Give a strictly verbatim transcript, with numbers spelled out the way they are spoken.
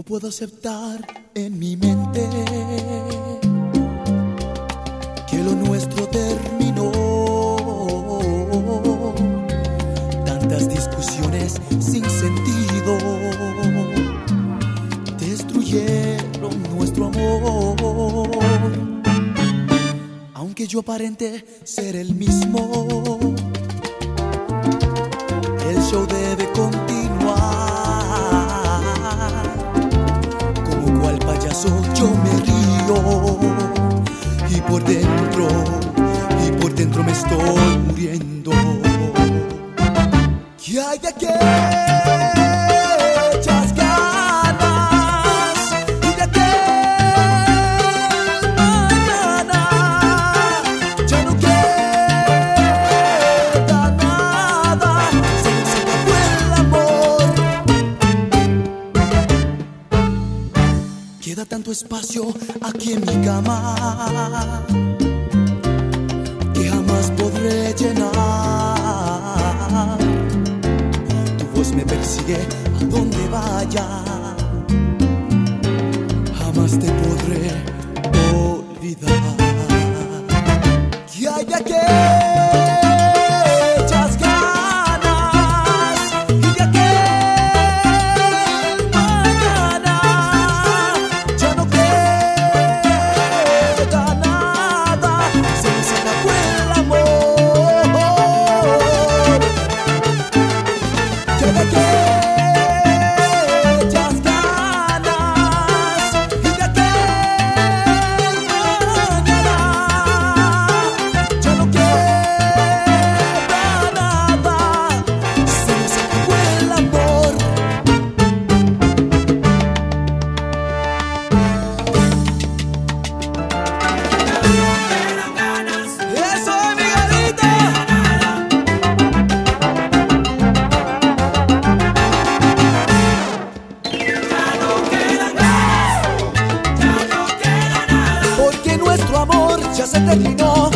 puedo aceptar en mi mente que lo nuestro terminó. Tantas discusiones sin sentido destruyeron nuestro amor. Aunque yo aparente ser el mismo, el show debe continuar. Como cual payaso yo me río, y por dentro, y por dentro me estoy muriendo. ¿Qué hay de aquellas ganas y de aquel mañana? Ya no queda nada, se nos acabó el amor. Queda tanto espacio aquí en mi cama que jamás podré llenar. Tu voz me persigue a donde vaya, jamás te podré olvidar. ¿Qué hay de aquellas ganas y de aquel mañana? Ya no queda nada, se nos acabó el amor. ¿Qué hay de aquellas ganas y de aquel mañana? Ya no queda nada, se nos acabó el amor. Eso es, Miguelito. Porque nuestro amor ya se terminó.